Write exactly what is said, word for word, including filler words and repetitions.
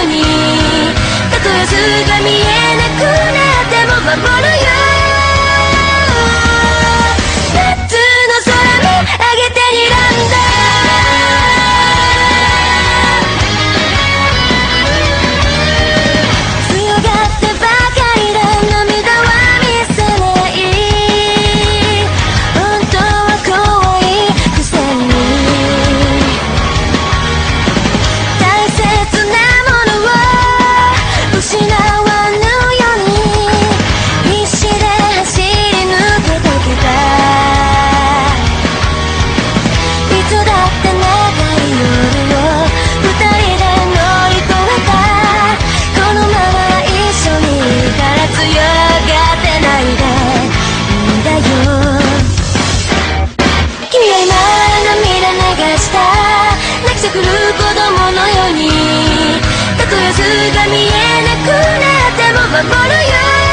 にたとえ図が見えなくなっても守るよ。夏の空見上げて睨んだ強がってばかりで涙は見せない本当は怖いくせに大切なものを失わぬように必死で走り抜けてきた。いつだって長い夜を二人で乗り越えた。このまま一緒にいたら強がってないでいいんだよ。君は今涙流した泣きじゃくる子供のようにたとえ図が見えなくなっても守るよ。